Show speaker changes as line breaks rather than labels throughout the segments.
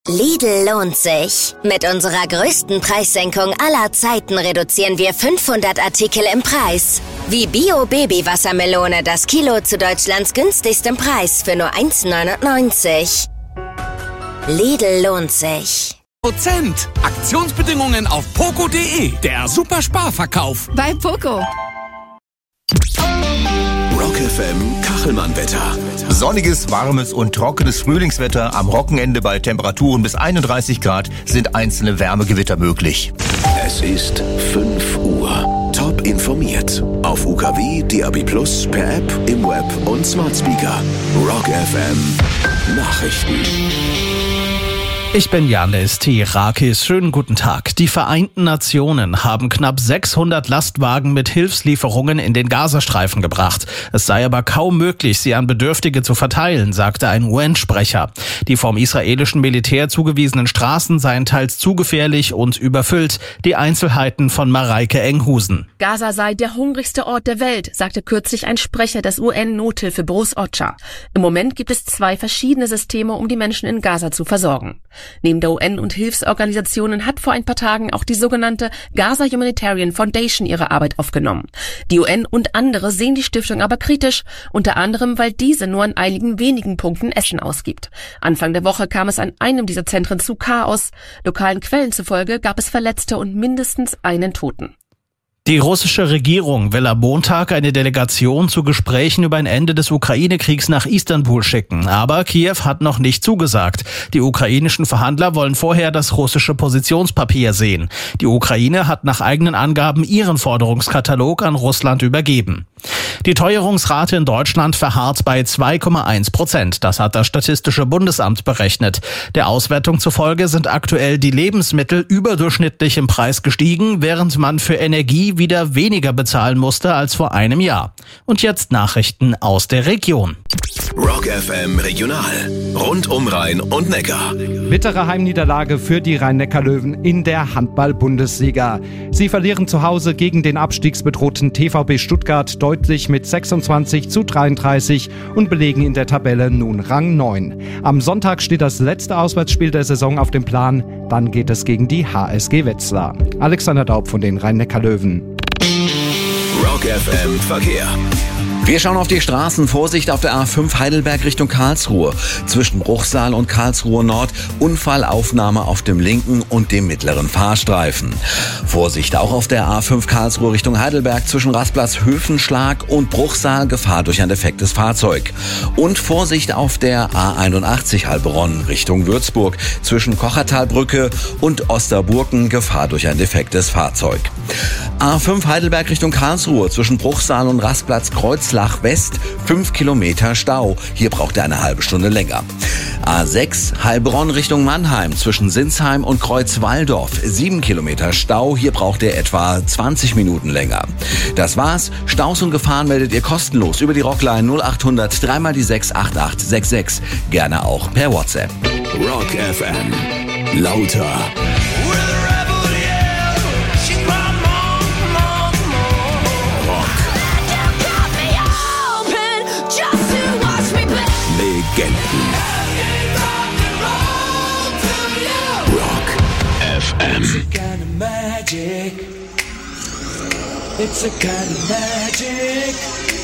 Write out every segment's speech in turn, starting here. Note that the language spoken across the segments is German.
Lidl lohnt sich. Mit unserer größten Preissenkung aller Zeiten reduzieren wir 500 Artikel im Preis. Wie Bio-Baby-Wassermelone, das Kilo zu Deutschlands günstigstem Preis für nur 1,99. Lidl lohnt sich.
Aktionsbedingungen auf poco.de. Der Supersparverkauf.
Bei Poco.
Rock FM Kachelmann-Wetter.
Sonniges, warmes und trockenes Frühlingswetter. Am Wochenende bei Temperaturen bis 31 Grad sind einzelne Wärmegewitter möglich.
Es ist 5 Uhr. Top informiert. Auf UKW, DAB+, per App, im Web und Smart Speaker. Rock FM Nachrichten.
Ich bin Janis T. Rakis. Schönen guten Tag. Die Vereinten Nationen haben knapp 600 Lastwagen mit Hilfslieferungen in den Gazastreifen gebracht. Es sei aber kaum möglich, sie an Bedürftige zu verteilen, sagte ein UN-Sprecher. Die vom israelischen Militär zugewiesenen Straßen seien teils zu gefährlich und überfüllt. Die Einzelheiten von Mareike Enghusen.
Gaza sei der hungrigste Ort der Welt, sagte kürzlich ein Sprecher des UN-Nothilfebüros OCHA. Im Moment gibt es 2 verschiedene Systeme, um die Menschen in Gaza zu versorgen. Neben der UN und Hilfsorganisationen hat vor ein paar Tagen auch die sogenannte Gaza Humanitarian Foundation ihre Arbeit aufgenommen. Die UN und andere sehen die Stiftung aber kritisch, unter anderem, weil diese nur an einigen wenigen Punkten Essen ausgibt. Anfang der Woche kam es an einem dieser Zentren zu Chaos. Lokalen Quellen zufolge gab es Verletzte und mindestens einen Toten.
Die russische Regierung will am Montag eine Delegation zu Gesprächen über ein Ende des Ukraine-Kriegs nach Istanbul schicken. Aber Kiew hat noch nicht zugesagt. Die ukrainischen Verhandler wollen vorher das russische Positionspapier sehen. Die Ukraine hat nach eigenen Angaben ihren Forderungskatalog an Russland übergeben. Die Teuerungsrate in Deutschland verharrt bei 2,1%. Das hat das Statistische Bundesamt berechnet. Der Auswertung zufolge sind aktuell die Lebensmittel überdurchschnittlich im Preis gestiegen, während man für Energie wieder weniger bezahlen musste als vor einem Jahr. Und jetzt Nachrichten aus der Region.
Rock FM Regional. Rund um Rhein und Neckar.
Bittere Heimniederlage für die Rhein-Neckar-Löwen in der Handball-Bundesliga. Sie verlieren zu Hause gegen den abstiegsbedrohten TVB Stuttgart deutlich mit 26:33 und belegen in der Tabelle nun Rang 9. Am Sonntag steht das letzte Auswärtsspiel der Saison auf dem Plan. Dann geht es gegen die HSG Wetzlar. Alexander Daub von den Rhein-Neckar-Löwen.
Rock FM Verkehr.
Wir schauen auf die Straßen. Vorsicht auf der A5 Heidelberg Richtung Karlsruhe. Zwischen Bruchsal und Karlsruhe Nord Unfallaufnahme auf dem linken und dem mittleren Fahrstreifen. Vorsicht auch auf der A5 Karlsruhe Richtung Heidelberg zwischen Rastplatz Höfenschlag und Bruchsal, Gefahr durch ein defektes Fahrzeug. Und Vorsicht auf der A81 Heilbronn Richtung Würzburg zwischen Kochertalbrücke und Osterburken, Gefahr durch ein defektes Fahrzeug. A5 Heidelberg Richtung Karlsruhe zwischen Bruchsal und Rastplatz Kreuzlach West 5 Kilometer Stau. Hier braucht er eine halbe Stunde länger. A6 Heilbronn Richtung Mannheim zwischen Sinsheim und Kreuzwaldorf 7 Kilometer Stau. Hier braucht er etwa 20 Minuten länger. Das war's. Staus und Gefahren meldet ihr kostenlos über die Rockline 0800 3x6 8866. Gerne auch per WhatsApp.
Rock FM. Lauter. Legenden. Rock FM.
It's a kind of magic. It's a kind of magic.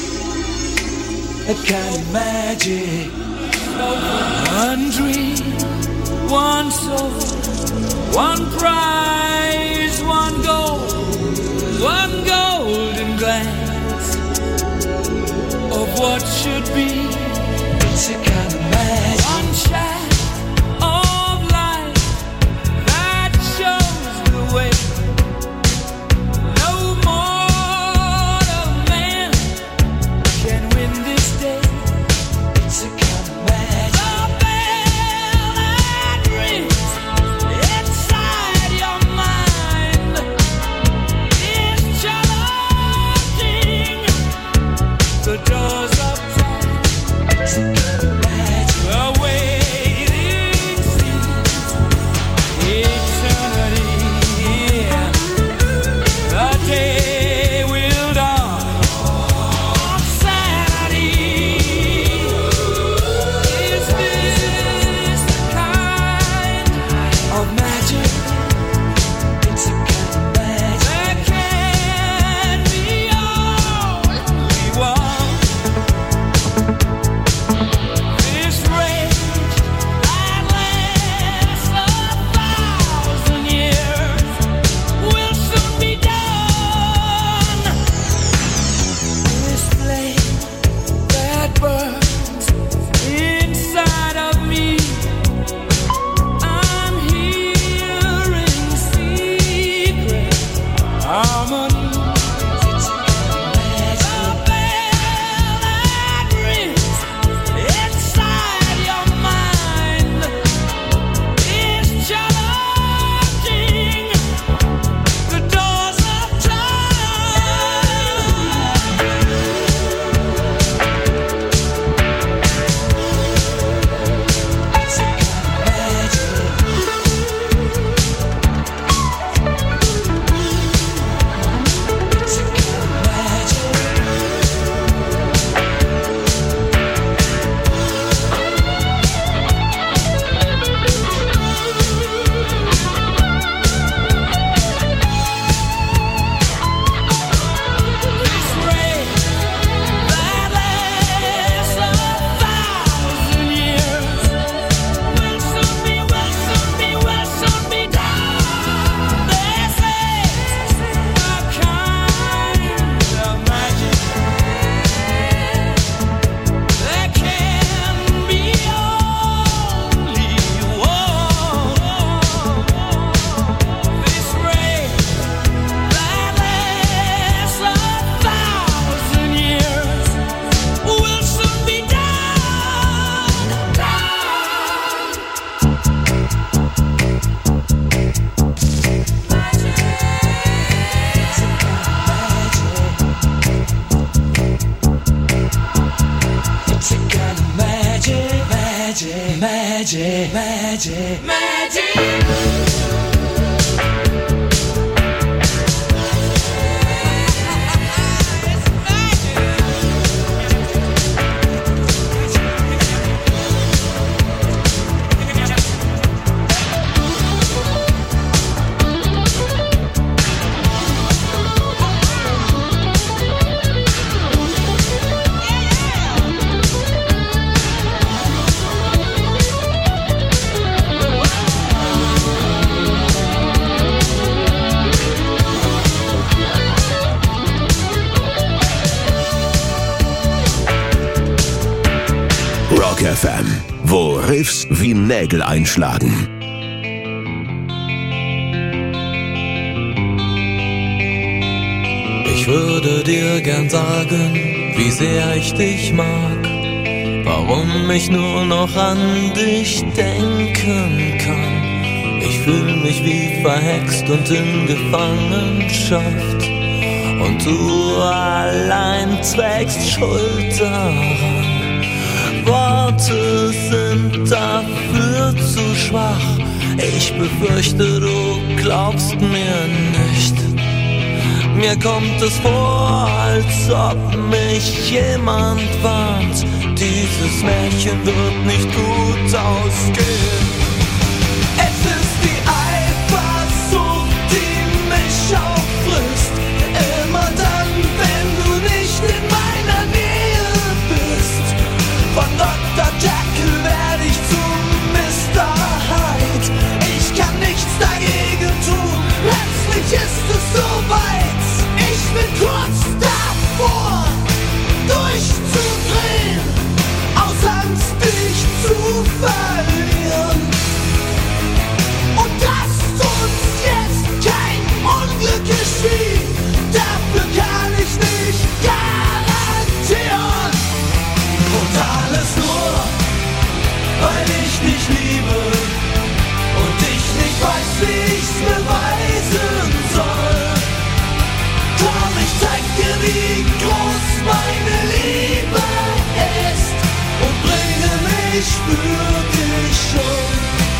A kind of magic. One dream, one soul, one prize, one goal, one golden glance of what should be. It's a kind of magic. One shot of light that shows the way. No mortal man can win this day. It's a kind of magic. The bell that rings inside your mind is challenging the doors of time. It's a kind of magic. The way Magic, magic, magic.
Rock FM, wo Riffs wie Nägel einschlagen.
Ich würde dir gern sagen, wie sehr ich dich mag, warum ich nur noch an dich denken kann. Ich fühl mich wie verhext und in Gefangenschaft, und du allein trägst Schuld daran. Worte sind dafür zu schwach. Ich befürchte, du glaubst mir nicht. Mir kommt es vor, als ob mich jemand warnt. Dieses Märchen wird nicht gut ausgehen. Es ist die Eifersucht, die mich auffrisst. Immer dann, wenn du nicht in meiner Nähe bist. Von Dr. Jekyll werde ich zum Mr. Hyde. Ich kann nichts dagegen tun, plötzlich ist es soweit. Ich bin kurz davor, durchzudrehen, aus Angst dich zu verlieren. Und dass uns jetzt kein Unglück geschieht, dafür kann ich nicht garantieren. Und alles nur, weil ich dich liebe und ich nicht weiß, wie ich's beweisen soll. Komm, ich zeig dir, wie groß meine Liebe ist und bringe mich für dich um.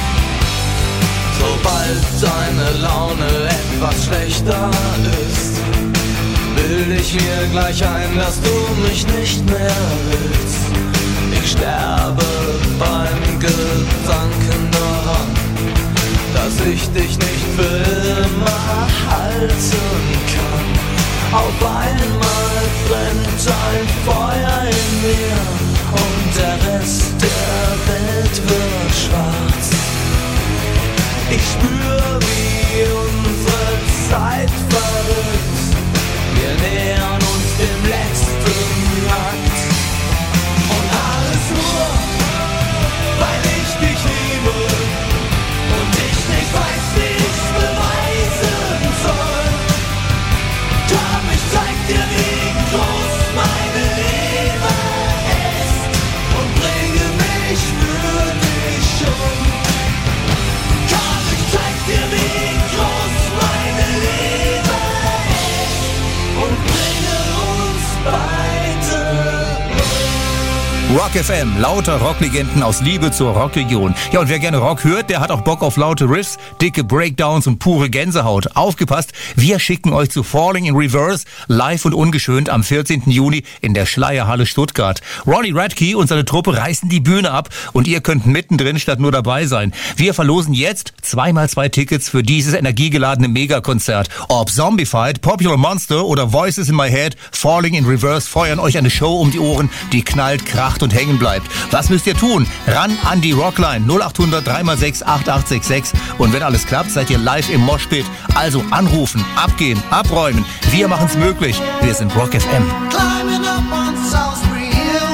Sobald deine Laune etwas schlechter ist, bild ich mir gleich ein, dass du mich nicht mehr willst. Ich sterbe beim Gedanken daran, dass ich dich nicht für immer halten kann. Auf einmal brennt ein Feuer in mir und der Rest der Welt wird schwarz. Ich spür, wie unsere Zeit verrückt. Wir nähern uns dem letzten Akt. Und alles nur, weil ich dich liebe und ich nicht weiß, wie ich's beweisen soll. Komm, ich zeig dir, wie groß meine Liebe ist und bringe mich für dich um. Komm, ich zeig dir, wie groß meine Liebe ist und bringe uns beide um.
Rock FM, lauter Rocklegenden aus Liebe zur Rockregion. Ja, und wer gerne Rock hört, der hat auch Bock auf laute Riffs, dicke Breakdowns und pure Gänsehaut. Aufgepasst, wir schicken euch zu Falling in Reverse live und ungeschönt am 14. Juni in der Schleierhalle Stuttgart. Ronnie Radke und seine Truppe reißen die Bühne ab und ihr könnt mittendrin statt nur dabei sein. Wir verlosen jetzt 2x2 Tickets für dieses energiegeladene Megakonzert. Ob Zombified, Popular Monster oder Voices in My Head, Falling in Reverse feuern euch eine Show um die Ohren, die knallt, kracht und hängen bleibt. Was müsst ihr tun? Ran an die Rockline 0800 3x6 8866 und wenn alles klappt, seid ihr live im Moshpit. Also anrufen, abgehen, abräumen. Wir machen's möglich. Wir sind Rock FM.
Climbing up on Salisbury Hill,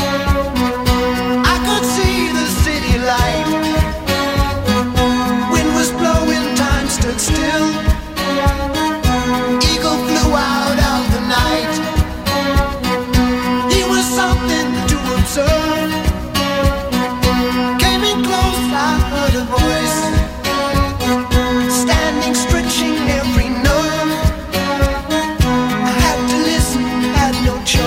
I could see the city light. Wind was blowing, time stood still. Eagle flew out of the night. He was something to observe. Came in close, I heard a voice, standing, stretching every nerve. I had to listen, had no choice.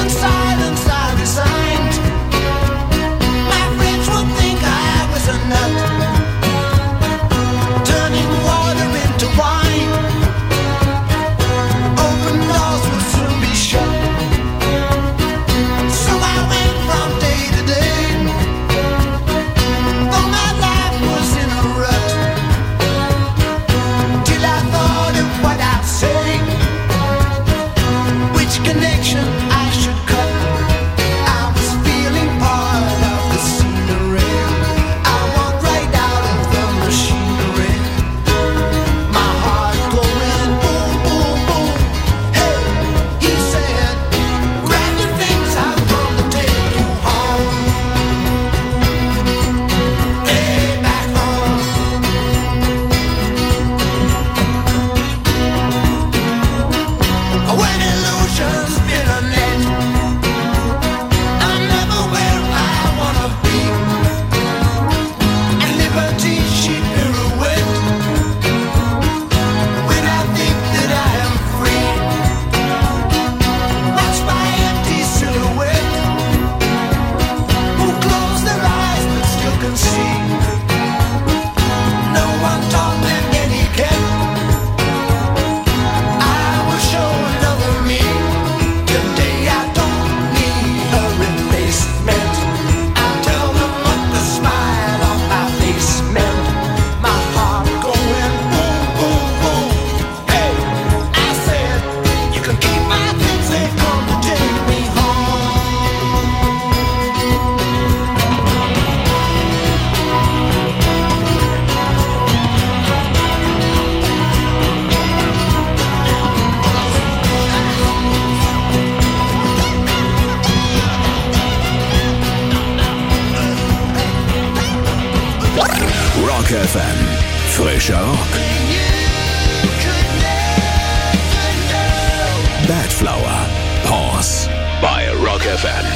Rock FM. Frischer Rock. Bad Flower. Pause bei Rock FM.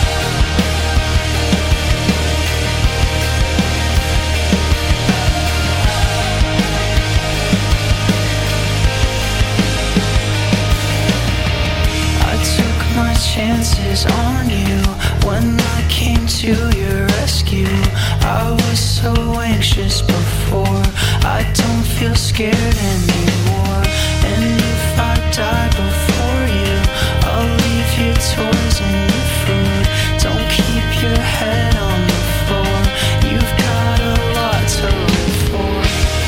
My chances on you when I came to your rescue. I was so anxious before, I don't feel scared anymore. And if I die before you, I'll leave your toys and your food. Don't keep your head on the floor, you've got a lot to live for.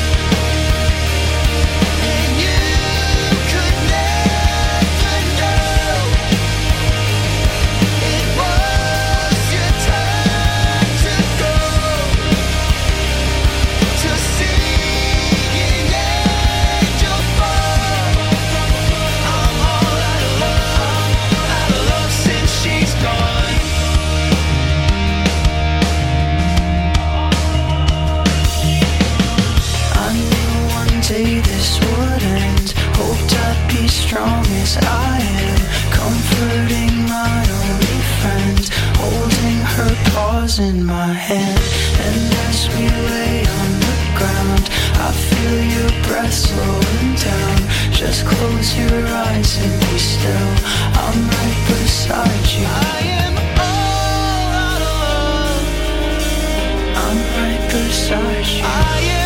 This would end. Hoped I'd be strong as I am, comforting my only friend, holding her paws in my hand. And as we lay on the ground, I feel your breath slowing down. Just close your eyes and be still, I'm right beside you. I am all out of love, I'm right beside you. I am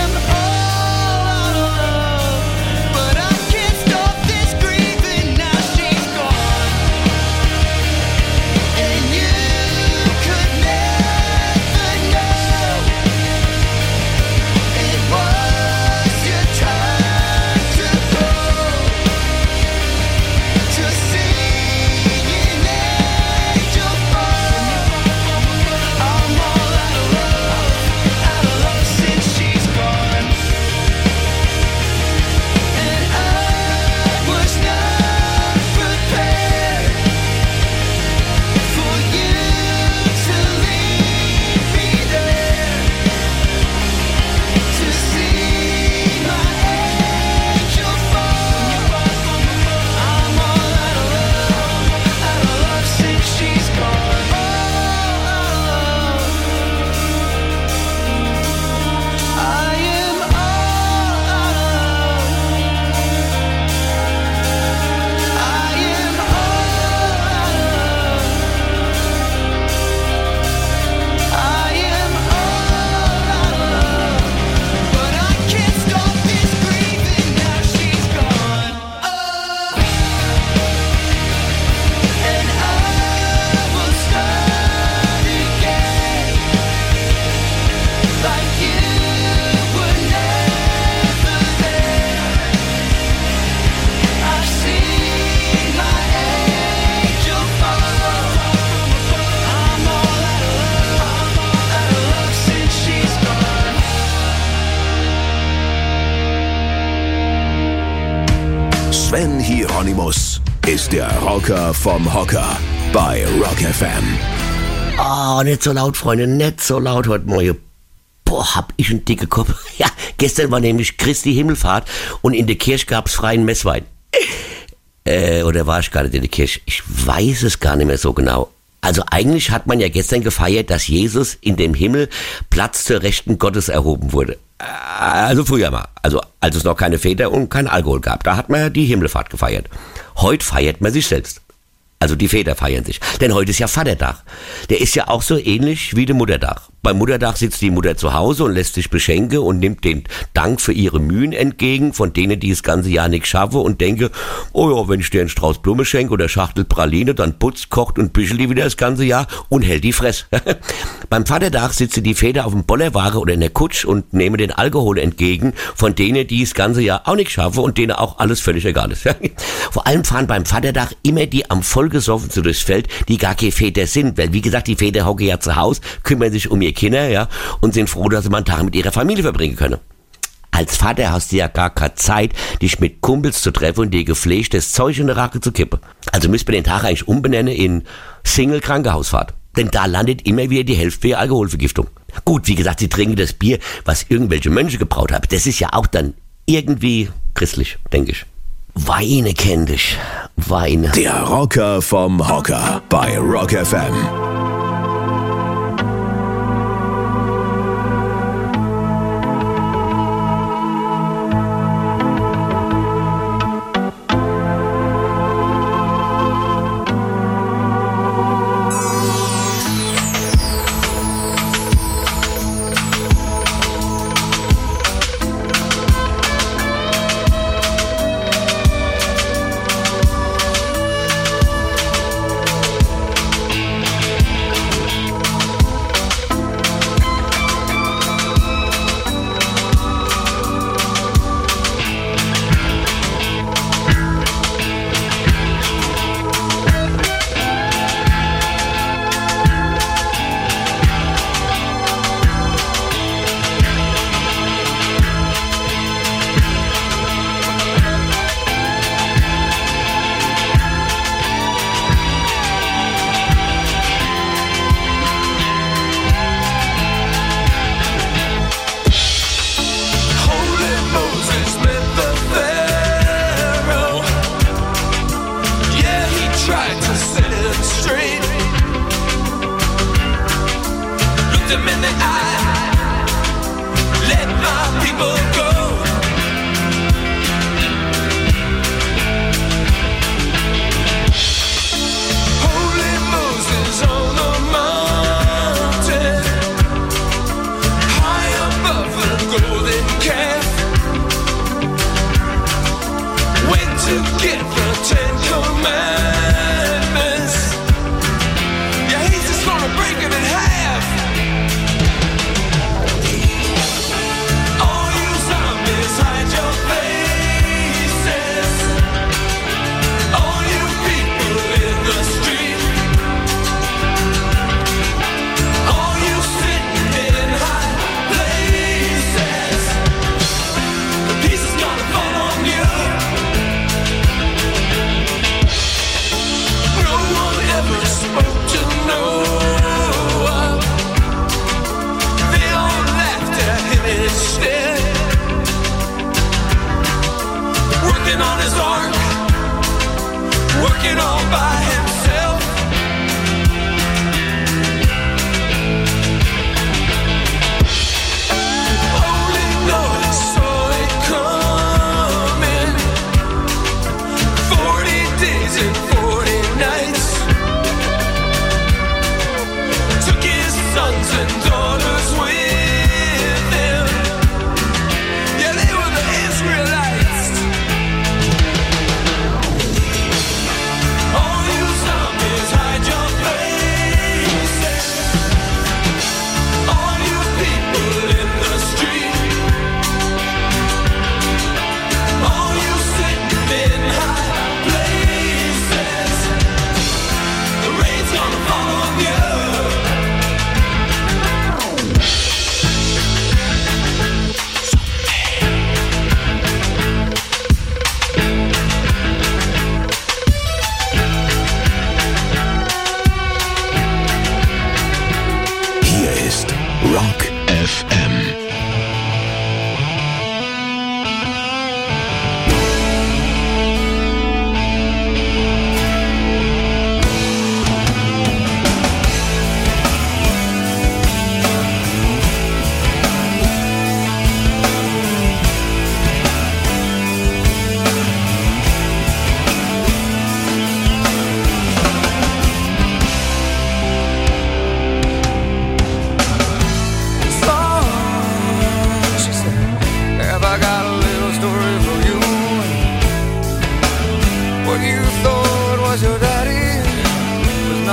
Hieronymus ist der Rocker vom Hocker bei Rock FM.
Oh, nicht so laut, Freunde, nicht so laut heute Morgen. Boah, hab ich einen dicken Kopf. Ja, gestern war nämlich Christi Himmelfahrt und in der Kirche gab's freien Messwein. Oder war ich gar nicht in der Kirche? Ich weiß es gar nicht mehr so genau. Also eigentlich hat man ja gestern gefeiert, dass Jesus in dem Himmel Platz zur Rechten Gottes erhoben wurde. Also früher mal. Also als es noch keine Väter und kein Alkohol gab. Da hat man ja die Himmelfahrt gefeiert. Heute feiert man sich selbst. Also die Väter feiern sich. Denn heute ist ja Vatertag. Der ist ja auch so ähnlich wie der Muttertag. Beim Muttertag sitzt die Mutter zu Hause und lässt sich beschenken und nimmt den Dank für ihre Mühen entgegen von denen, die das ganze Jahr nichts schaffen und denke, oh ja, wenn ich dir einen Strauß Blumen schenke oder Schachtel Praline, dann putzt, kocht und büschelt die wieder das ganze Jahr und hält die Fress. Beim Vatertag sitzen die Väter auf dem Bollerwagen oder in der Kutsch und nehmen den Alkohol entgegen von denen, die das ganze Jahr auch nichts schaffen und denen auch alles völlig egal ist. Vor allem fahren beim Vatertag immer die am vollgesoffen so durchs Feld, die gar keine Väter sind, weil wie gesagt, die Väter hocken ja zu Hause, kümmern sich um ihr Kinder, ja, und sind froh, dass sie mal einen Tag mit ihrer Familie verbringen können. Als Vater hast du ja gar keine Zeit, dich mit Kumpels zu treffen und dir gepflegtes Zeug in der Racke zu kippen. Also müsst ihr den Tag eigentlich umbenennen in Single-Krankenhausfahrt. Denn da landet immer wieder die Hälfte für Alkoholvergiftung. Gut, wie gesagt, sie trinken das Bier, was irgendwelche Mönche gebraut haben. Das ist ja auch dann irgendwie christlich, denke ich. Weine kenn dich, Weine.
Der Rocker vom Hocker bei Rock FM.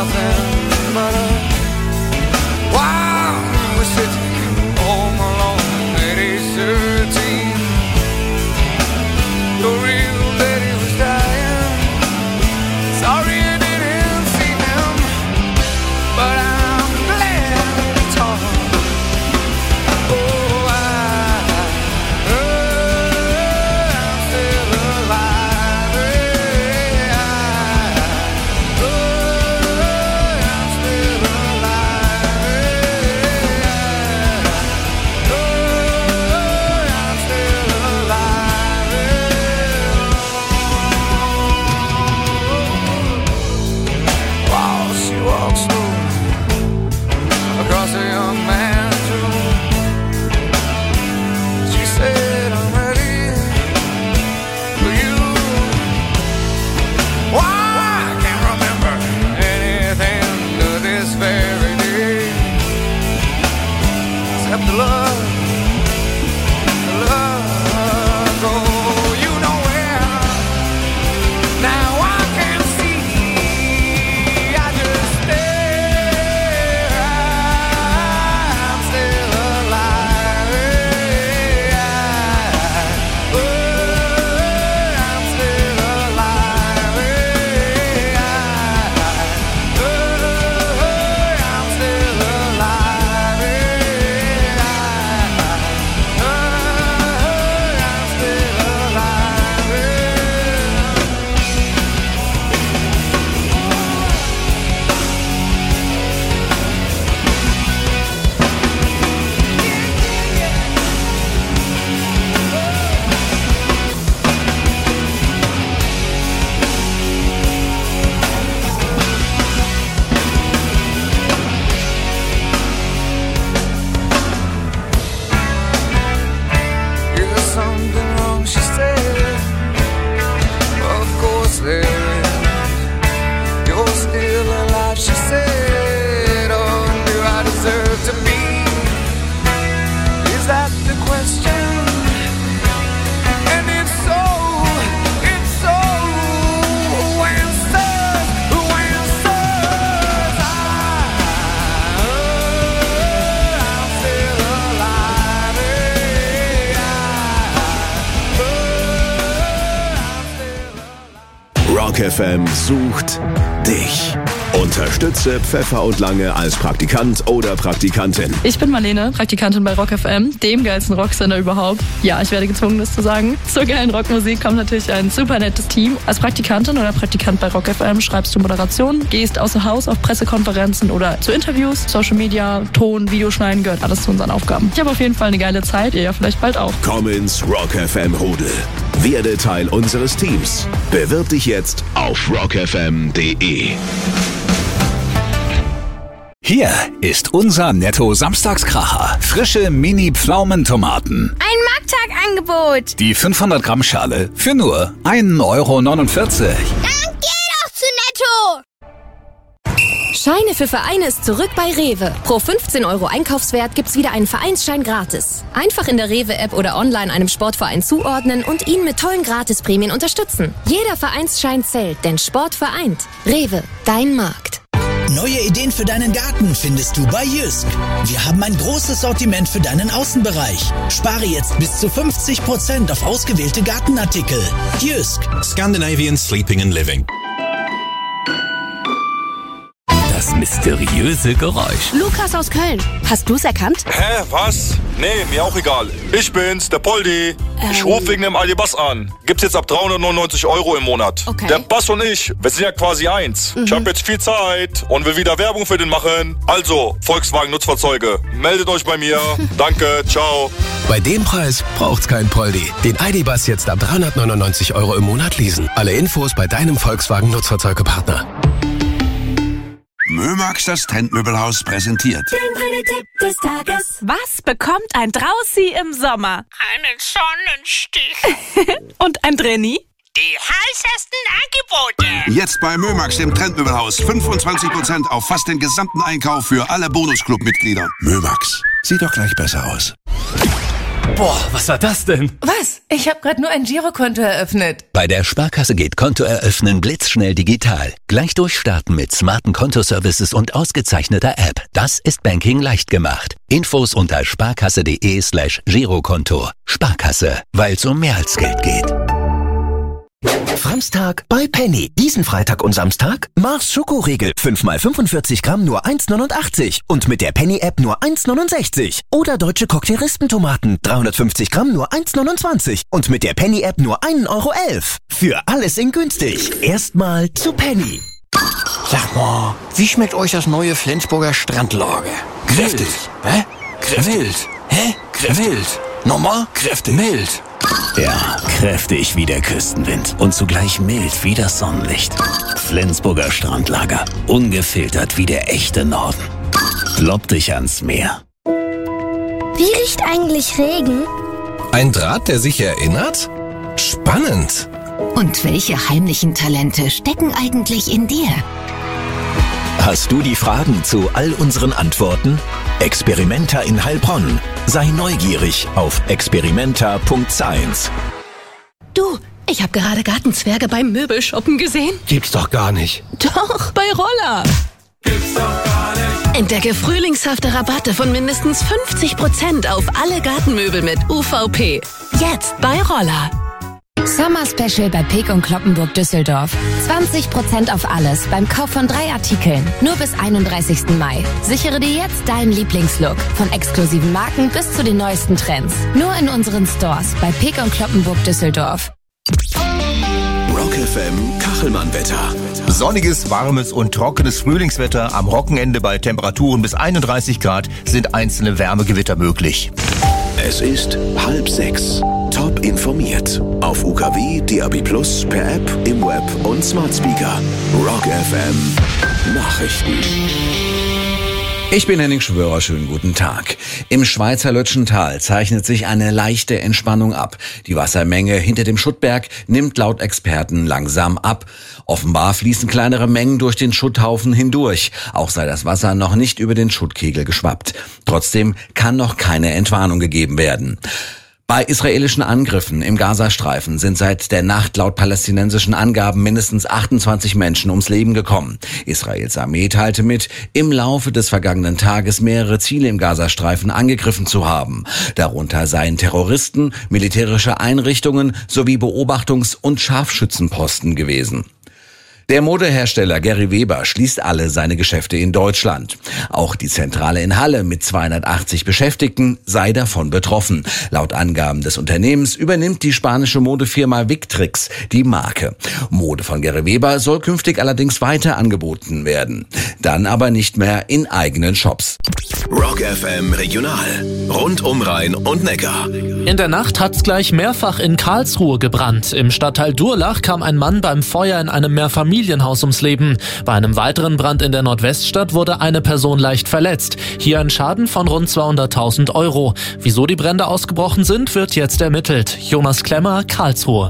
nothing but a while we're sitting home alone at age 13. The real Betty was dying. Sorry I didn't see him, but I'm glad it's on. Oh, I'm still alive. I'm still
Rock FM sucht dich. Unterstütze Pfeffer und Lange als Praktikant oder Praktikantin.
Ich bin Marlene, Praktikantin bei Rock FM, dem geilsten Rocksender überhaupt. Ja, ich werde gezwungen, das zu sagen. Zur geilen Rockmusik kommt natürlich ein super nettes Team. Als Praktikantin oder Praktikant bei Rock FM schreibst du Moderation, gehst außer Haus auf Pressekonferenzen oder zu Interviews, Social Media, Ton, Videoschneiden, gehört alles zu unseren Aufgaben. Ich habe auf jeden Fall eine geile Zeit, ihr ja vielleicht bald auch.
Komm ins Rock FM Rudel. Werde Teil unseres Teams. Bewirb dich jetzt auf rockfm.de.
Hier ist unser Netto-Samstagskracher. Frische Mini-Pflaumentomaten.
Ein Markttagangebot.
Die 500 Gramm Schale für nur 1,49 €.
Dann geh doch zu Netto.
Scheine für Vereine ist zurück bei Rewe. Pro 15 € Einkaufswert gibt's wieder einen Vereinsschein gratis. Einfach in der Rewe-App oder online einem Sportverein zuordnen und ihn mit tollen Gratisprämien unterstützen. Jeder Vereinsschein zählt, denn Sport vereint. Rewe, dein Markt.
Neue Ideen für deinen Garten findest du bei Jysk. Wir haben ein großes Sortiment für deinen Außenbereich. Spare jetzt bis zu 50% auf ausgewählte Gartenartikel. Jysk.
Scandinavian Sleeping and Living.
Das mysteriöse Geräusch.
Lukas aus Köln. Hast du's erkannt?
Hä, was? Nee, mir auch egal. Ich bin's, der Poldi. Ich rufe wegen dem Aldi-Bass an. Gibt's jetzt ab 399 € im Monat.
Okay.
Der Bass und ich, wir sind ja quasi eins. Ich habe jetzt viel Zeit und will wieder Werbung für den machen. Also, Volkswagen Nutzfahrzeuge, meldet euch bei mir. Danke, ciao.
Bei dem Preis braucht's kein Poldi. Den Aldi-Bass jetzt ab 399 € im Monat leasen. Alle Infos bei deinem Volkswagen Nutzfahrzeugepartner.
Mömax, das Trendmöbelhaus, präsentiert.
Den Tipp des Tages. Was bekommt ein Draußi im Sommer?
Einen Sonnenstich.
Und ein Drenni?
Die heißesten Angebote.
Jetzt bei Mömax, dem Trendmöbelhaus. 25% auf fast den gesamten Einkauf für alle Bonusclub-Mitglieder. Mömax, sieht doch gleich besser aus.
Boah, was war das denn?
Was? Ich habe gerade nur ein Girokonto eröffnet.
Bei der Sparkasse geht Konto eröffnen blitzschnell digital. Gleich durchstarten mit smarten Kontoservices und ausgezeichneter App. Das ist Banking leicht gemacht. Infos unter sparkasse.de/Girokonto. Sparkasse, weil es um mehr als Geld geht.
Samstag bei Penny. Diesen Freitag und Samstag Mars Schokoriegel 5x45 Gramm nur 1,89 und mit der Penny-App nur 1,69. Oder deutsche Cocktail-Rispentomaten 350 Gramm nur 1,29 und mit der Penny-App nur 1,11 Euro. Für alles in günstig. Erstmal zu Penny.
Sag mal, wie schmeckt euch das neue Flensburger Strandlager?
Kräftig.
Hä?
Mild.
Hä?
Mild.
Nochmal?
Kräftig.
Mild.
Ja, kräftig wie der Küstenwind und zugleich mild wie das Sonnenlicht. Flensburger Strandlager, ungefiltert wie der echte Norden. Klopp dich ans Meer.
Wie riecht eigentlich Regen?
Ein Draht, der sich erinnert? Spannend.
Und welche heimlichen Talente stecken eigentlich in dir?
Hast du die Fragen zu all unseren Antworten? Experimenta in Heilbronn. Sei neugierig auf experimenta.science.
Du, ich habe gerade Gartenzwerge beim Möbelshoppen gesehen.
Gibt's doch gar nicht.
Doch, bei Roller.
Gibt's doch gar nicht.
Entdecke frühlingshafte Rabatte von mindestens 50% auf alle Gartenmöbel mit UVP. Jetzt bei Roller.
Summer Special bei Peek & Cloppenburg Düsseldorf. 20% auf alles beim Kauf von 3 Artikeln. Nur bis 31. Mai. Sichere dir jetzt deinen Lieblingslook. Von exklusiven Marken bis zu den neuesten Trends. Nur in unseren Stores bei Peek & Cloppenburg Düsseldorf.
Rock FM Kachelmann-Wetter.
Sonniges, warmes und trockenes Frühlingswetter. Am Wochenende bei Temperaturen bis 31 Grad sind einzelne Wärmegewitter möglich.
Es ist 5:30. Top informiert. Auf UKW, DAB+, per App, im Web und Smart Speaker. Rock FM Nachrichten.
Ich bin Henning Schwörer, schönen guten Tag. Im Schweizer Lötschental zeichnet sich eine leichte Entspannung ab. Die Wassermenge hinter dem Schuttberg nimmt laut Experten langsam ab. Offenbar fließen kleinere Mengen durch den Schutthaufen hindurch. Auch sei das Wasser noch nicht über den Schuttkegel geschwappt. Trotzdem kann noch keine Entwarnung gegeben werden. Bei israelischen Angriffen im Gazastreifen sind seit der Nacht laut palästinensischen Angaben mindestens 28 Menschen ums Leben gekommen. Israels Armee teilte mit, im Laufe des vergangenen Tages mehrere Ziele im Gazastreifen angegriffen zu haben. Darunter seien Terroristen, militärische Einrichtungen sowie Beobachtungs- und Scharfschützenposten gewesen. Der Modehersteller Gary Weber schließt alle seine Geschäfte in Deutschland. Auch die Zentrale in Halle mit 280 Beschäftigten sei davon betroffen. Laut Angaben des Unternehmens übernimmt die spanische Modefirma Victrix die Marke. Mode von Gary Weber soll künftig allerdings weiter angeboten werden. Dann aber nicht mehr in eigenen Shops.
Rock FM Regional. Rund um Rhein und Neckar.
In der Nacht hat's gleich mehrfach in Karlsruhe gebrannt. Im Stadtteil Durlach kam ein Mann beim Feuer in einem Mehrfamilienhaus ums Leben. Bei einem weiteren Brand in der Nordweststadt wurde eine Person leicht verletzt. Hier ein Schaden von rund 200.000 Euro. Wieso die Brände ausgebrochen sind, wird jetzt ermittelt. Jonas Klemmer, Karlsruhe.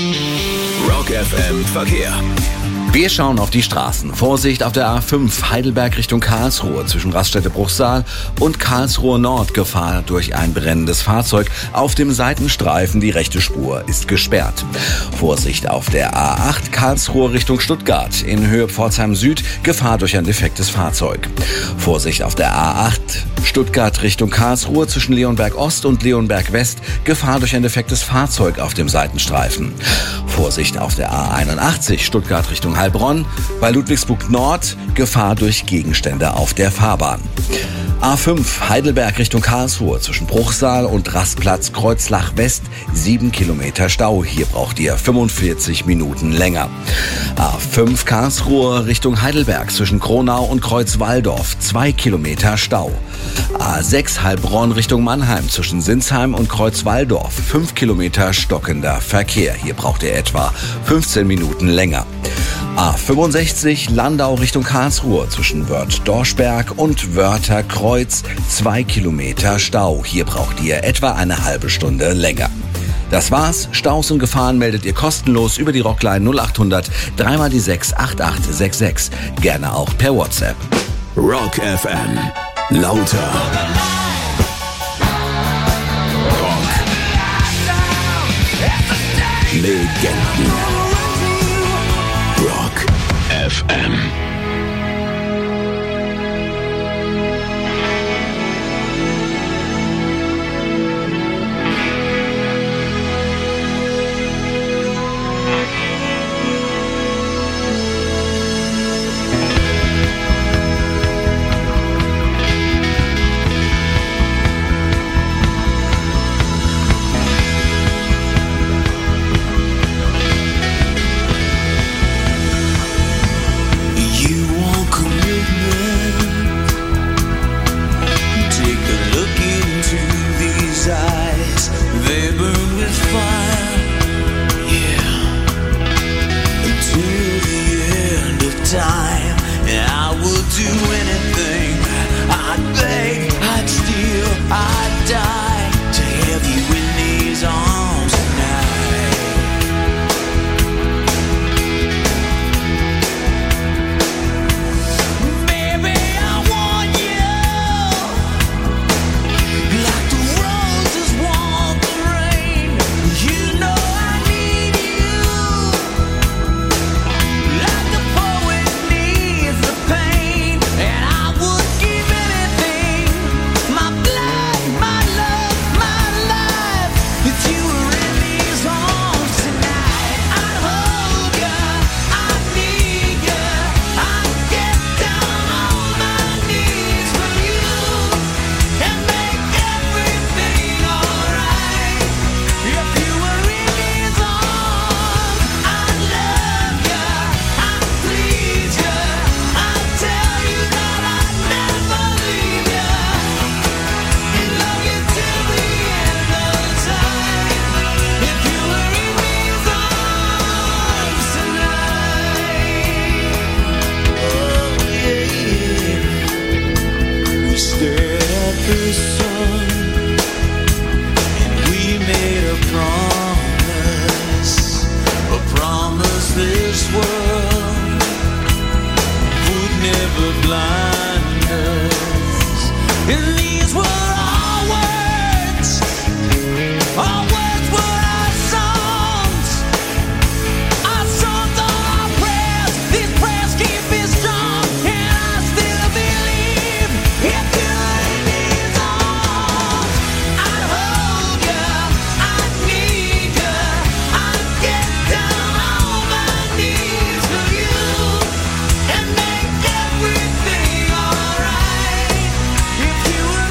Rock FM Verkehr.
Wir schauen auf die Straßen. Vorsicht auf der A5 Heidelberg Richtung Karlsruhe zwischen Raststätte-Bruchsal und Karlsruhe Nord. Gefahr durch ein brennendes Fahrzeug. Auf dem Seitenstreifen die rechte Spur ist gesperrt. Vorsicht auf der A8 Karlsruhe Richtung Stuttgart in Höhe Pforzheim Süd. Gefahr durch ein defektes Fahrzeug. Vorsicht auf der A8 Stuttgart Richtung Karlsruhe zwischen Leonberg Ost und Leonberg West. Gefahr durch ein defektes Fahrzeug auf dem Seitenstreifen. Vorsicht auf der A81 Stuttgart Richtung Heilbronn, bei Ludwigsburg Nord Gefahr durch Gegenstände auf der Fahrbahn. A5 Heidelberg Richtung Karlsruhe zwischen Bruchsal und Rastplatz Kreuzlach West 7 Kilometer Stau. Hier braucht ihr 45 Minuten länger. A5 Karlsruhe Richtung Heidelberg zwischen Kronau und Kreuzwaldorf 2 Kilometer Stau. A6 Heilbronn Richtung Mannheim zwischen Sinsheim und Kreuzwaldorf 5 Kilometer stockender Verkehr. Hier braucht ihr etwa 15 Minuten länger. A65 Landau Richtung Karlsruhe zwischen Wörth-Dorschberg und Wörther-Kreuz 2 Kilometer Stau. Hier braucht ihr etwa eine halbe Stunde länger. Das war's. Staus und Gefahren meldet ihr kostenlos über die Rockline 0800 3 die 6 8866. Gerne auch per WhatsApp.
Rock FM. Lauter. Rock Legenden. Rock FM.
If you were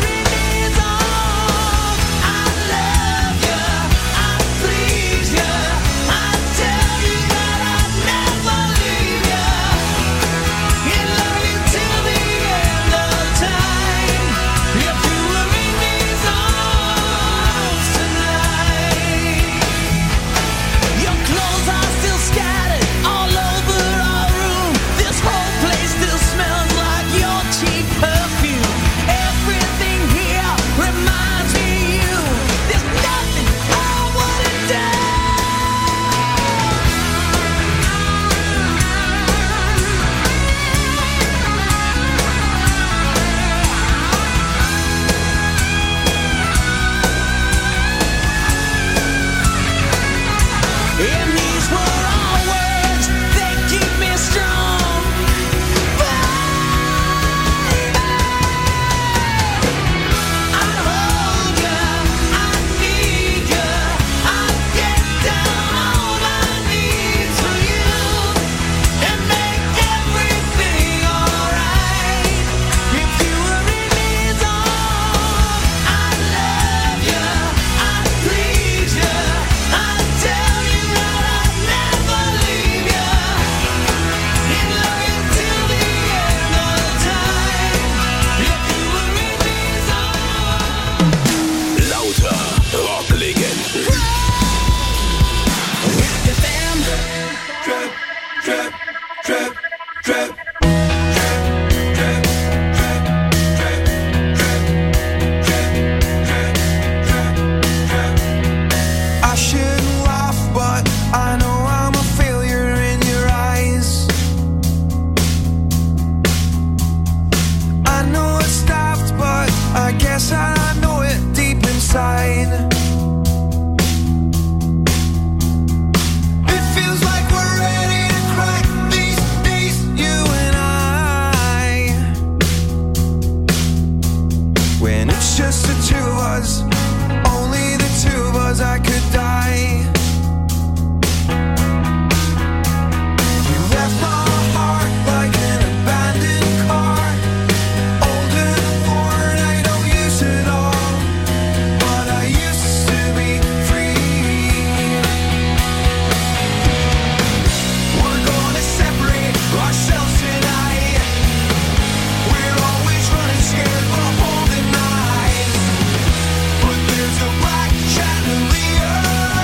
just the two of us, only the two of us, I could die. You left my heart like an abandoned car, old and worn, I don't use it all, but I used to be free. We're gonna separate ourselves tonight. We're always running scared but holding knives. But there's a black chandelier,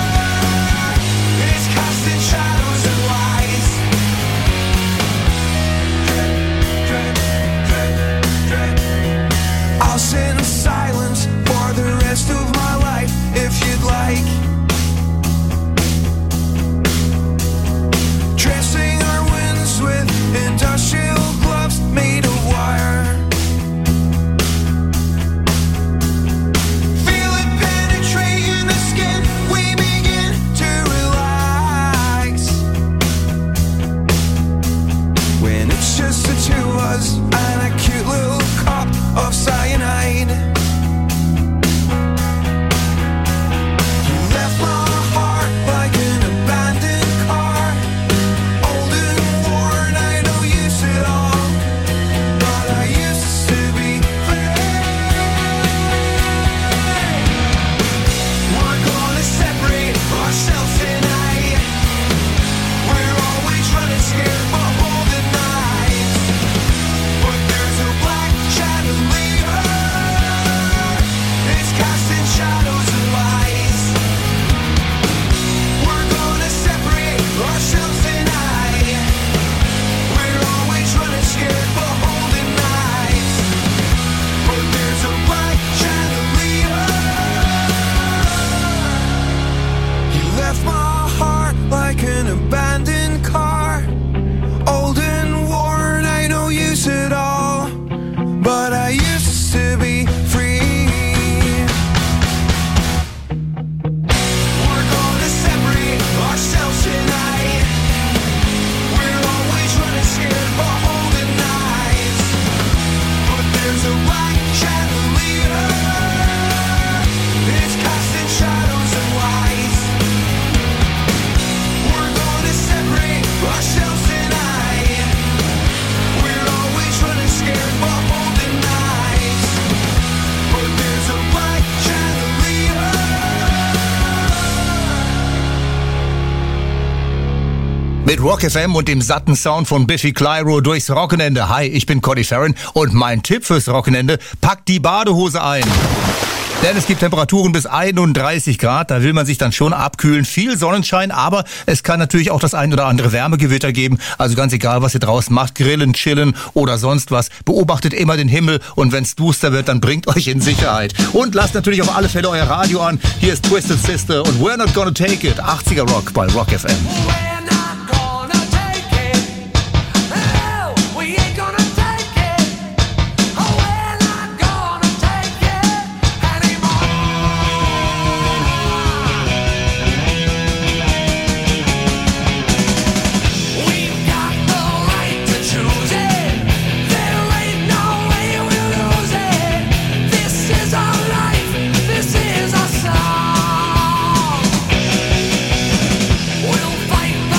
it's casting shadows and lies. Drip, drip, drip, drip. I'll sit in silence for the rest of my life if you'd like. Dressing our winds with industrial gloves made of wire. Feel it penetrating the skin, we begin to relax. When it's just the two of us and a cute little cup of cyanide. You left my heart like an abandoned car, old and worn, I don't use it all, but I used to be free. We're gonna separate ourselves tonight. We're always running scared but holding knives. But there's a black chandelier, it's casting shadows and lies. We're gonna separate ourselves tonight. We're always running scared but holding knives. But there's a black chandelier. You left my heart like an abandoned car, old and worn, I don't use it all, but I used to be free. We're gonna separate ourselves tonight. We're always running scared but holding knives. But there's a black chandelier, it's casting shadows and lies. We're gonna separate ourselves tonight. We're always running scared but holding knives. But there's a black chandelier.
Mit Rock FM und dem satten Sound von Biffy Clyro durchs Wochenende. Hi, ich bin Cody Farron und mein Tipp fürs Wochenende: packt die Badehose ein. Denn es gibt Temperaturen bis 31 Grad, da will man sich dann schon abkühlen. Viel Sonnenschein, aber es kann natürlich auch das ein oder andere Wärmegewitter geben. Also ganz egal, was ihr draußen macht, grillen, chillen oder sonst was. Beobachtet immer den Himmel und wenn es duster wird, dann bringt euch in Sicherheit. Und lasst natürlich auf alle Fälle euer Radio an. Hier ist Twisted Sister und We're Not Gonna Take It. 80er Rock bei Rock FM.
We'll fight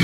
FM.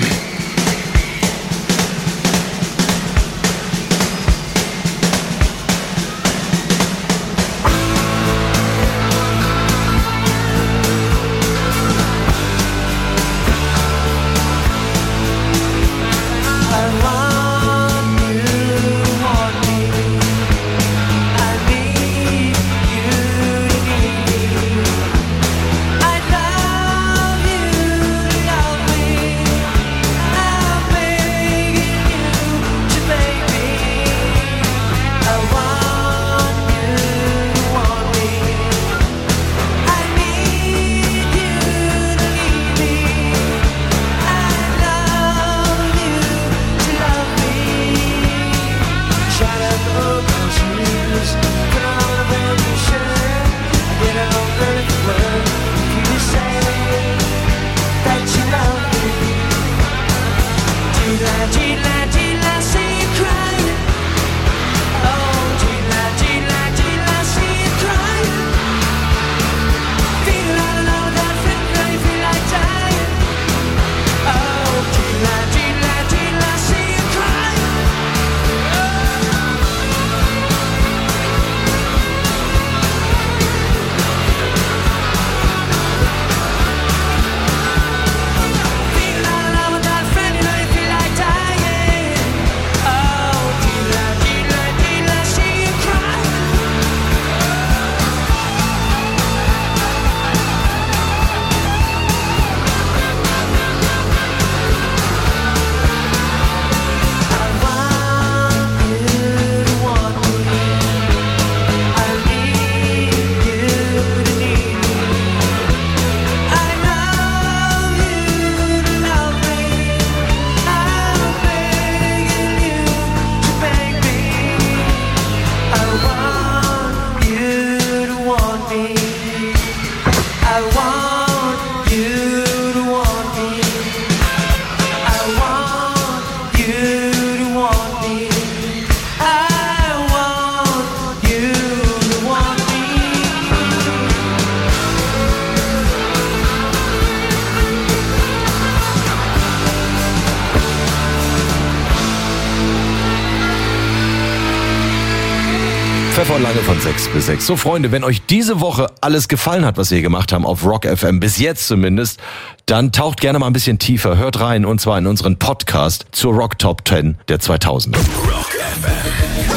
Pfefferlange von 6 bis 6. So Freunde, wenn euch diese Woche alles gefallen hat, was wir gemacht haben auf Rock FM, bis jetzt zumindest, dann taucht gerne mal ein bisschen tiefer, hört rein und zwar in unseren Podcast zur Rock Top 10 der 2000er.
Rock FM.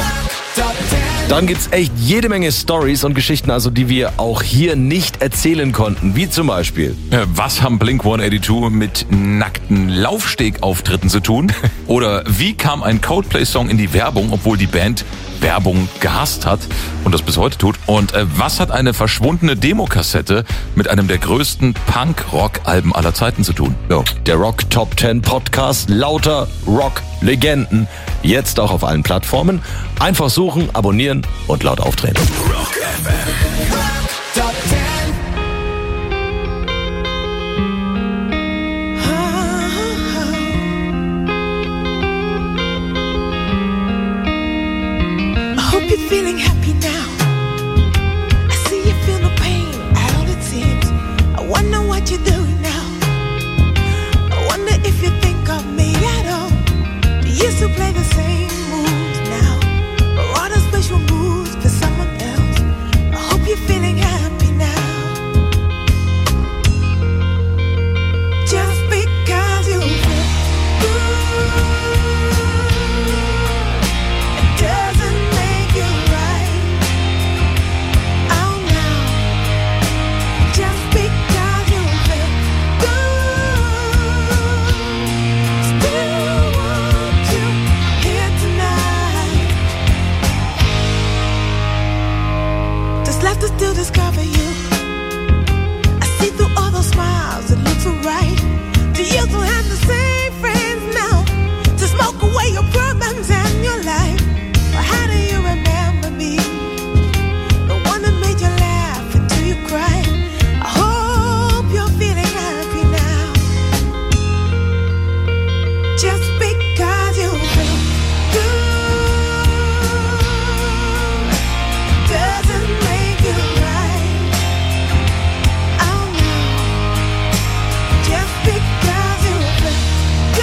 Dann gibt's echt jede Menge Stories und Geschichten, also die wir auch hier nicht erzählen konnten, wie zum Beispiel:
Was haben Blink-182 mit nackten Laufstegauftritten zu tun? Oder wie kam ein Coldplay-Song in die Werbung, obwohl die Band Werbung gehasst hat und das bis heute tut? Und was hat eine verschwundene Demokassette mit einem der größten Punk-Rock-Alben aller Zeiten zu tun?
Ja, der Rock Top 10 Podcast, lauter Rock-Legenden. Jetzt auch auf allen Plattformen. Einfach suchen, abonnieren und laut aufdrehen.
Rock FM. Top
10. I hope you're feeling happy now. I see you feel no pain at all it seems. I wonder what you're doing now. I wonder if you think of me at all. You used to play the same moves now, or other special moves for someone else. I hope you're feeling happy now. Just because you feel good, it doesn't make you right. Oh no. Just because you feel good, still want you here tonight. Just left to still discover you. I see through all those smiles, it looks so right. Do you still have the same friends now to smoke away your problems and your life? Or how do you remember me? The one that made you laugh until you cried. I hope you're feeling happy now. Just because you feel good doesn't make you right. Oh no. Just because you feel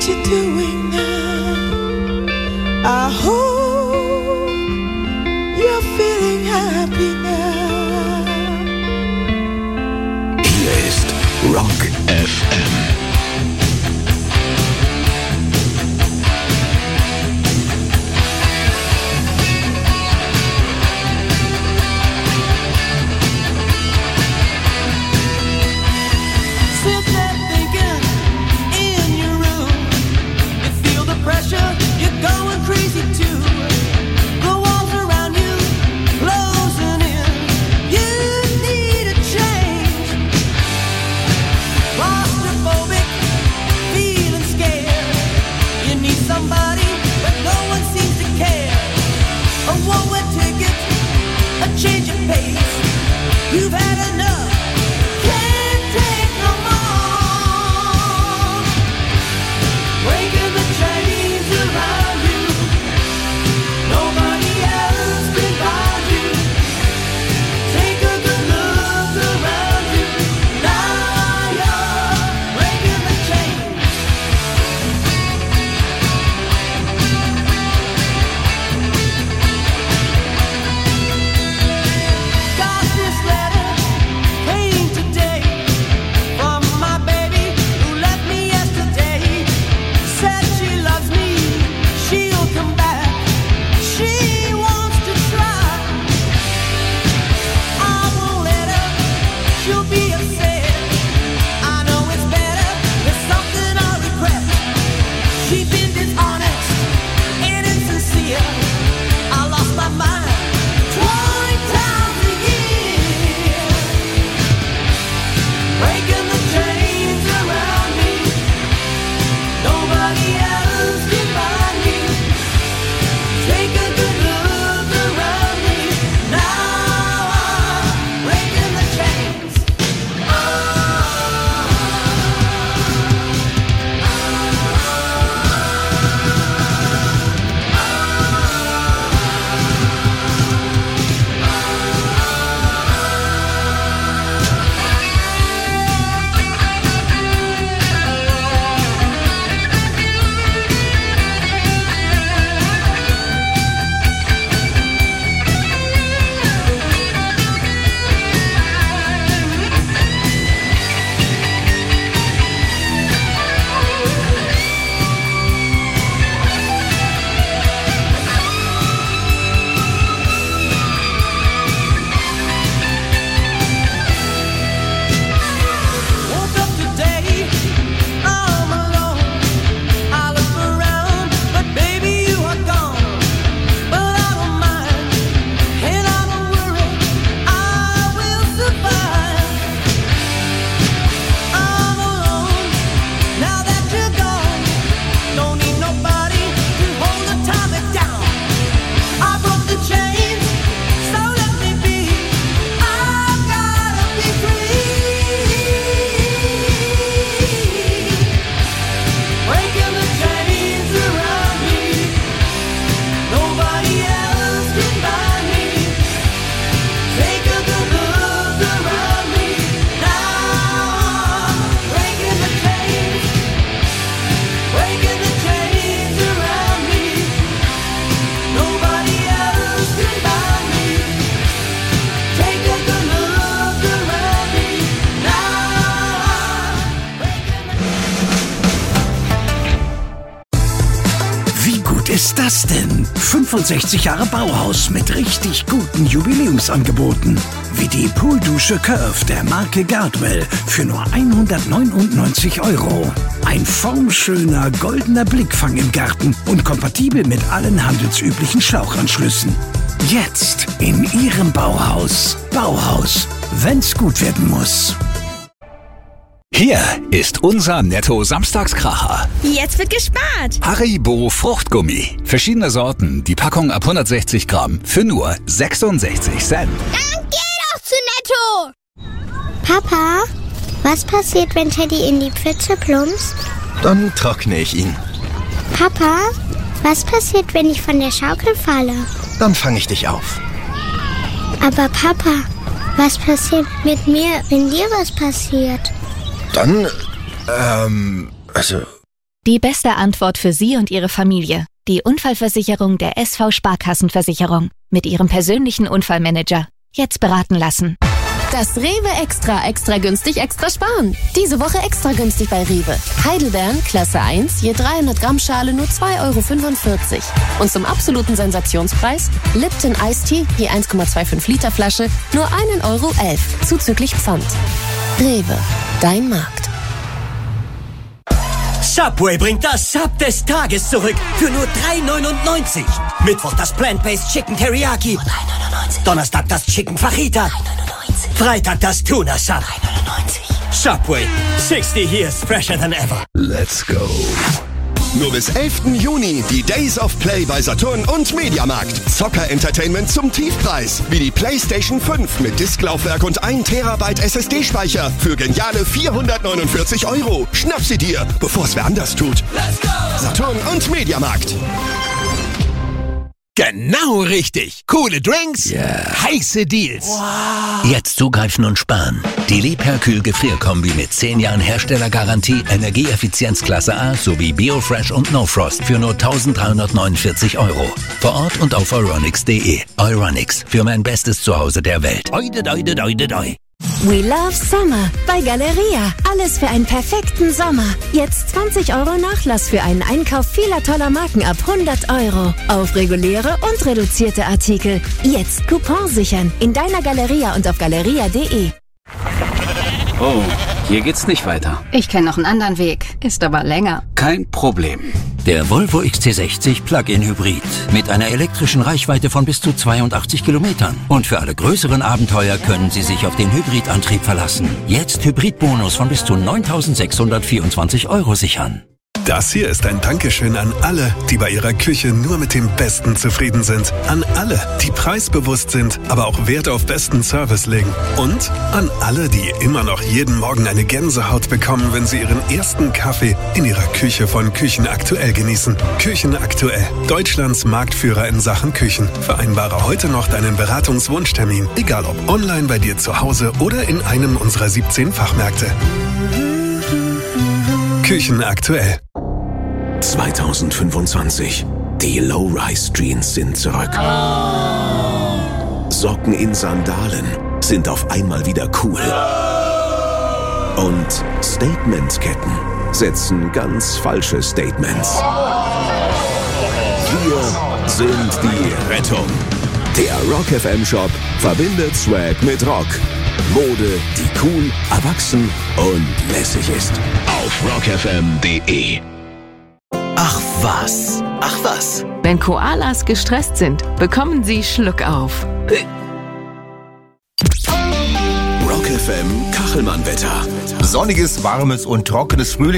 you doing now? I hope you're feeling happy now.
Hier ist Rock FM.
You've had enough, can't take no more. Breaking the chains around you, nobody else can find you. Take a good look around you, now you're breaking the chains. Got this letter came today from my baby who left me yesterday. Said she loves me, she'll come back. She wants to try. I won't let her, she'll be upset. I know it's better, there's something I regret. She's been dishonest and insincere. I lost my mind 20 times a year. Breaking the chains around me, nobody else can find me. Take a good look around me, now I'm breaking the chains. Woke up today, I'm alone. I look around, but baby you are gone. But I don't mind, and I don't worry, I will survive. I'm alone, now that you're gone. Don't need nobody to hold the time down. I broke the chains, so let me be. I've gotta be free. Breaking the chains around me, nobody else can find me. Take a good look around me, now I'm breaking the chains. Breaking the chains around me, nobody else can find me. Take a good look around me, now
Wie gut ist das denn? 65 Jahre Bauhaus mit richtig guten Jubiläumsangeboten. Wie die Pooldusche Curve der Marke Gardwell für nur 199 €. Ein formschöner goldener Blickfang im Garten und kompatibel mit allen handelsüblichen Schlauchanschlüssen. Jetzt in Ihrem Bauhaus. Bauhaus, wenn's gut werden muss.
Hier ist unser Netto-Samstagskracher.
Jetzt wird gespart.
Haribo Fruchtgummi. Verschiedene Sorten, die Packung ab 160 Gramm für nur 66 Cent.
Dann geh doch zu Netto! Papa, was passiert, wenn Teddy in die Pfütze plumpst?
Dann trockne ich ihn.
Papa, was passiert, wenn ich von der Schaukel falle?
Dann fange ich dich auf.
Aber Papa, was passiert mit mir, wenn dir was passiert?
Dann, also,
Die beste Antwort für Sie und Ihre Familie. Die Unfallversicherung der SV Sparkassenversicherung. Mit Ihrem persönlichen Unfallmanager. Jetzt beraten lassen.
Das Rewe Extra günstig, extra sparen. Diese Woche extra günstig bei Rewe. Heidelbeeren, Klasse 1, je 300 Gramm Schale nur 2,45 €. Und zum absoluten Sensationspreis Lipton Iced Tea, je 1,25 Liter Flasche, nur 1,11 €, zuzüglich Pfand. Rewe, dein Markt.
Subway bringt das Sub des Tages zurück für nur 3,99 €. Mittwoch das Plant-Based Chicken Teriyaki. 3,99 €. Donnerstag das Chicken Fajita. 3,99 €. Freitag das Tuna Sub. 3,99 €. Subway, 60 years fresher than ever.
Let's go. Nur bis 11. Juni die Days of Play bei Saturn und Mediamarkt. Zocker-Entertainment zum Tiefpreis. Wie die PlayStation 5 mit Disklaufwerk und 1 Terabyte SSD-Speicher für geniale 449 €. Schnapp sie dir, bevor es wer anders tut. Let's go! Saturn und Mediamarkt.
Genau richtig. Coole Drinks, heiße Deals.
Jetzt zugreifen und sparen. Die Liebherr-Kühl Gefrierkombi mit 10 Jahren Herstellergarantie, Energieeffizienz Klasse A sowie Biofresh und No Frost für nur 1.349 €. Vor Ort und auf euronics.de. Euronics, für mein bestes Zuhause der Welt. Oide, doide, doide, doi.
We love Summer bei Galeria. Alles für einen perfekten Sommer. Jetzt 20 € Nachlass für einen Einkauf vieler toller Marken ab 100 € auf reguläre und reduzierte Artikel. Jetzt Coupon sichern in deiner Galeria und auf galeria.de.
Oh, hier geht's nicht weiter.
Ich kenne noch einen anderen Weg, ist aber länger.
Kein Problem.
Der Volvo XC60 Plug-in Hybrid mit einer elektrischen Reichweite von bis zu 82 Kilometern. Und für alle größeren Abenteuer können Sie sich auf den Hybridantrieb verlassen. Jetzt Hybridbonus von bis zu 9.624 € sichern.
Das hier ist ein Dankeschön an alle, die bei ihrer Küche nur mit dem Besten zufrieden sind. An alle, die preisbewusst sind, aber auch Wert auf besten Service legen. Und an alle, die immer noch jeden Morgen eine Gänsehaut bekommen, wenn sie ihren ersten Kaffee in ihrer Küche von Küchenaktuell genießen. Küchenaktuell, Deutschlands Marktführer in Sachen Küchen. Vereinbare heute noch deinen Beratungswunschtermin, egal ob online bei dir zu Hause oder in einem unserer 17 Fachmärkte. Küchenaktuell.
2025. Die Low-Rise-Jeans sind zurück. Socken in Sandalen sind auf einmal wieder cool. Und Statement-Ketten setzen ganz falsche Statements. Wir sind die Rettung. Der Rock FM Shop verbindet Swag mit Rock. Mode, die cool, erwachsen und lässig ist. Auf rockfm.de.
Ach was. Ach was.
Wenn Koalas gestresst sind, bekommen sie Schluck auf.
Rock FM Kachelmann-Wetter.
Sonniges, warmes und trockenes Frühling.